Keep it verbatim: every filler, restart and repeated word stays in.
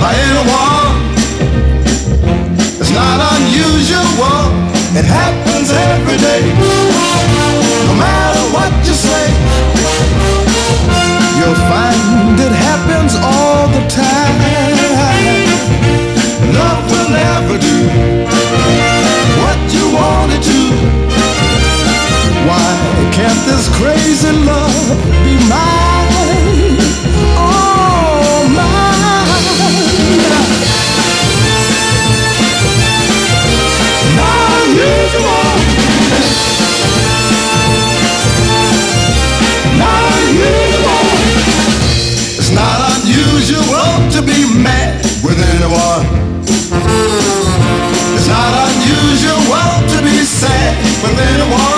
by anyone. It's not unusual, it happens every day. No matter what you say, you'll find it happens all the time. Love will never do what you want it to. Why can't this crazy love be mine? Oh, mine. Not unusual. Not unusual. It's not unusual to be mad with anyone. It's not unusual to be sad with anyone.